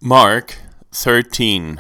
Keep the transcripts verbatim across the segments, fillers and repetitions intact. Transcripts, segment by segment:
Mark thirteen.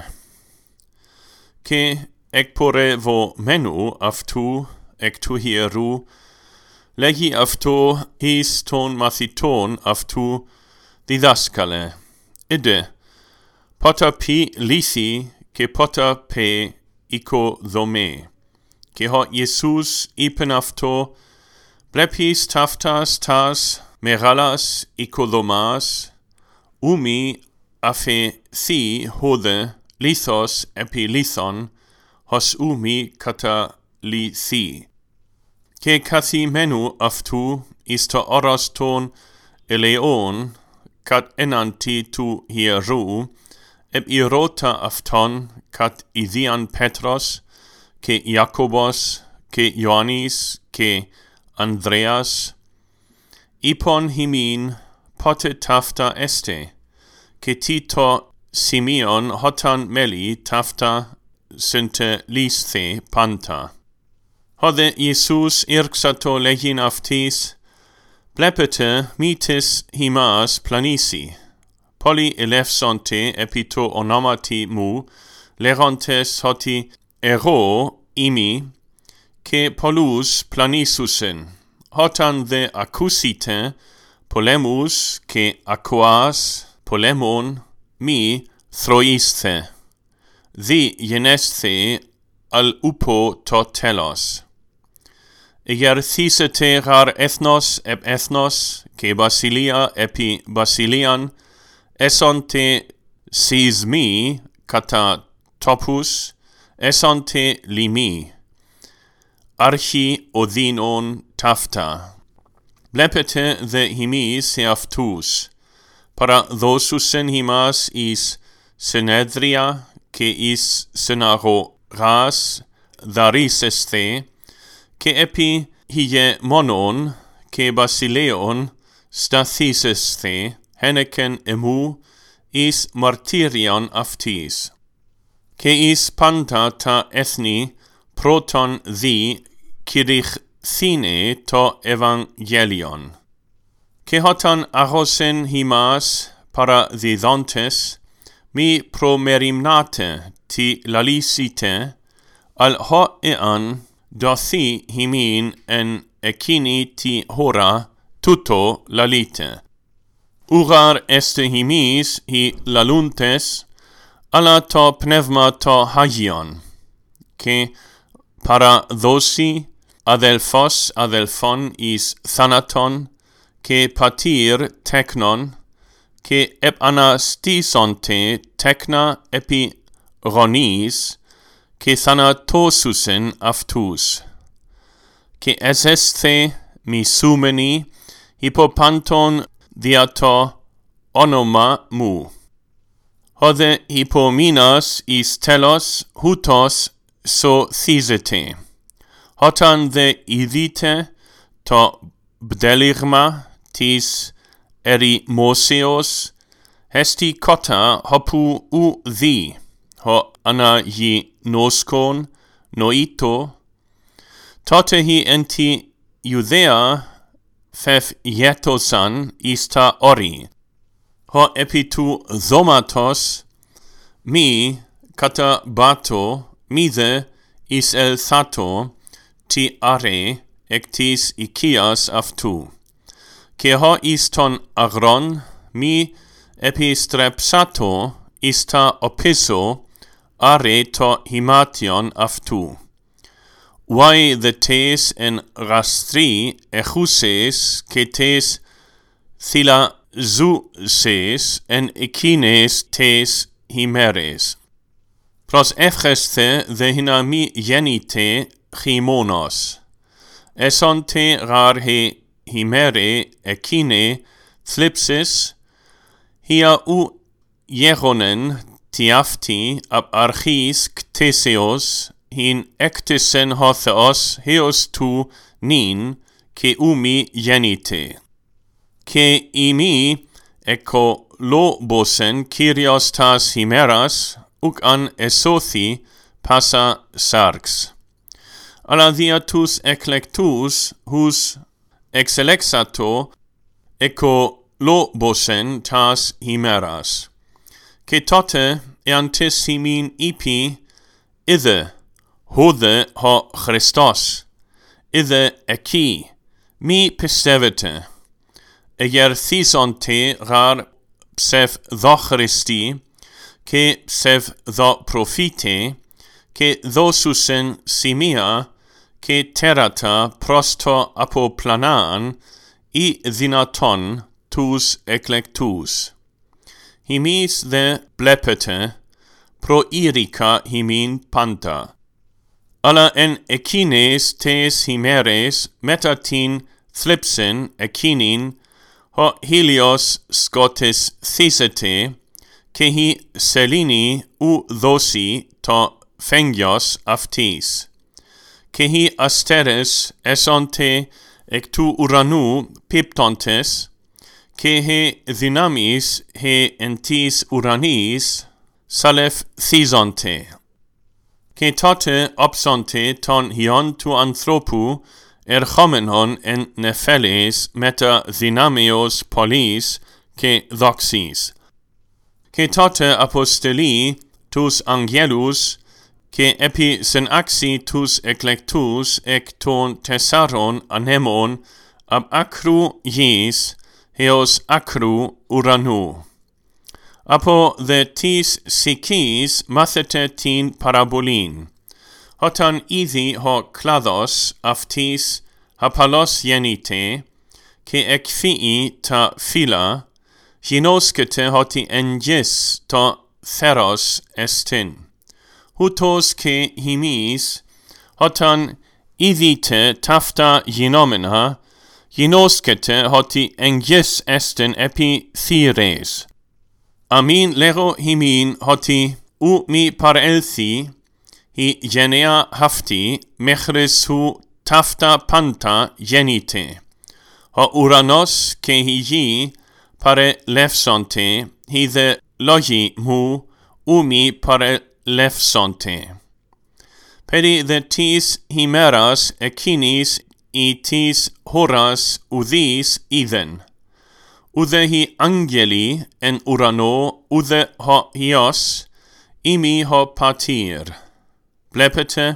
Και εκπορευομένου αυτού εκ του ιερού λέγει αυτό εις των μαθητών αυτού, διδάσκαλε, είδε, ποτα πει λύθη και ποτα πει οικοδομέ. Και ο Ιησούς είπεν αυτό, βλέπεις ταύτας τας μεγάλας οικοδομάς, ούμι αφαιθεί χώδε λίθος επί λίθον, ως ούμι καταλυθεί. Και καθημένου αυτού εις το όρος των ελαιών, κατ ενάντι του ιερού, επιρώτα αυτόν κατ ιδίαν Πέτρος, και Ιακώβος, και Ιωάννης, και Ανδρέας, είπον χειμήν, ποτε ταύτα εστε, και τι το σημείον hotan μέλη ταύτα συντε λύσθε πάντα. Hodε Ιησούς ήρξατο λέγειν αυτής, βλέπετε μήτες χειμάς πλανήσει, πολλοί ελεύσονται επί το ονόματι μου, λέγοντες ότι εγώ είμαι, και πολλούς πλανήσουσεν. Hotan δε ακούσετε πολέμους και ακουάς πολέμων, μη θροίσθε, δι γενέσθε αλ ούπο το τέλος. Εγερθήσετε γαρ έθνος επ έθνος, και βασιλεία επί βασιλείαν, έσονται σεισμοί κατά τόπους, έσονται λοιμοί, αρχι οδύνων ταύτα. Βλέπετε δε ημείς σε αυτούς, παραδώσουσεν ημάς εις συνέδρια και εις συναγωγάς δαρίσεσθε, και επί ηγεμόνων και βασιλέων σταθήσεσθε, χένεκεν εμού εις μαρτύριον αυτής. Και εις πάντα τα έθνη πρώτον δι κηρυχθήνε το Ευαγγέλιον. Και hotan αγώσεν ημάς παραδιδόντες, μη προμεριμνάτε τι λαλήσετε, αλ ho εάν δοθεί ημίν εν εκείνη τη ώρα τούτο λαλείτε. Ουγαρ εστε ημείς οι λαλούντες, αλλά το πνεύμα το Άγιον, και παραδώσει αδελφός αδελφόν εις θάνατον, και πατήρ τέκνον, και επαναστήσονται τέκνα επί γονείς, και θανατώσουσεν αυτούς. Και εσέσθε μισούμενοι υποπάντων δια το όνομα μου. Hodε υπομείνας εις τέλος χούτος σωθίζετε. Hotan δε ειδείτε το μπδέλιγμα της ερημόσεως, εστι κότα χοπου ου δι, ho αναγινώσκον νοήτο, τότε χι εν τη Ιουδαία φευγέτωσαν εις τα όρη, ho επί του δώματος μη καταβάτω, μη δε εις ελθάτω τι άρε εκ της οικίας αυτού. Και ho εις τον αγρόν μη επιστρεψάτω εις τα οπίσω άρε το χυμάτιον αυτού. Βάι δε τες εν γαστρί εχούσες και τες θυλαζούσες εν εκείνες τες ημέρες. Προσεύχεσθε δε να μη γεννήτε χειμώνος. Έσονται γαρ he ημέρε εκείνε θλίψεις, χια ου γεγονεν τι αυτή απ αρχής κτήσεως, χιν έκτισεν ο Θεός έως του νυν, και ου μη γεννήτε. Και ημί εκολόμποσεν Κύριος τας ημέρας, ουκ αν εσώθη πάσα σάρξ. Αλλά δια τους εκλεκτούς, χους εξελέξατο εκολόμποσεν τας ημέρας. ke tote eantis himin ipi idhe, hodhe ho Christos, idhe eki, mi pistevete, egerthizonte rar psef dho Christi, ke psef dho profite, ke dhosusen simia, ke terata prosto apoplanan, I dinaton tous eclectus. Himis de blepete, pro irica himin panta. Alla en ecines tes himeres metatin thlipsen ecinin, ho helios scotis thisete, ke hi selini u dosi to phengios aftis. Ke hi asteres esonte ectu uranu piptontes, ke he dynamis he entis uranis, salef thizonte. Ke tote opsonte ton hion tu anthropu erchomenon en nepheles meta dynamios polis ke doxis. Ke tote apostoli tus angelus, ke epi senaxi tus eclectus ec ton tessaron anemon ab acru iis heos acru uranu. Apo the tis sikis mathete tin parabolin. Hotan ithi ho klados aftis hapalos genite, ke ekfii ta phila, ginoskete hoti engis to theros estin. Hutos ke himis, hotan idite tafta ginomena, ginoskete hoti engis estin epi thires. Amin lego himin hoti u mi parelthi, hi genea hafti mechres hu tafta panta genite. Ho uranos ke hi gi pare lefsonte, hi the logi mu u mi pare lefsonte. Pedi the tis himeras ekinis I tis horas udis idhen. Udhe hi angeli en urano udhe ho hios, imi ho patir. Blepete,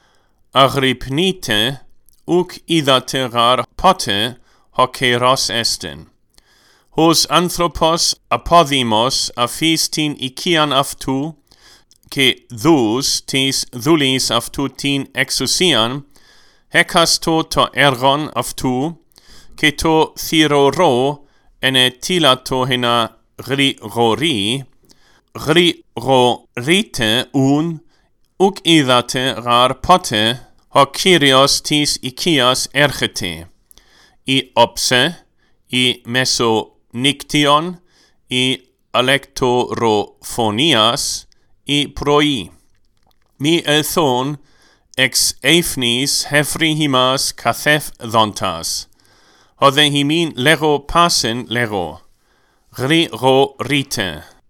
agrippnite, uc idate rar pote ho keros esten. Hos anthropos apodimos afistin ikian aftu, ke thus tis thulis aftu tin exousian, hekasto to ergon aftu, ke to thiroro ene tilato hena gri rori, gri ro rite un, uc idate rar pote, ho kyrios tis ikias ergete, I opse, I meso niction, I alectorophonias, I proi. Mi elthon, ex eifnis hefrihimas kathef dhontas. Hodhe himin lego pasen lego. Gri ro rite.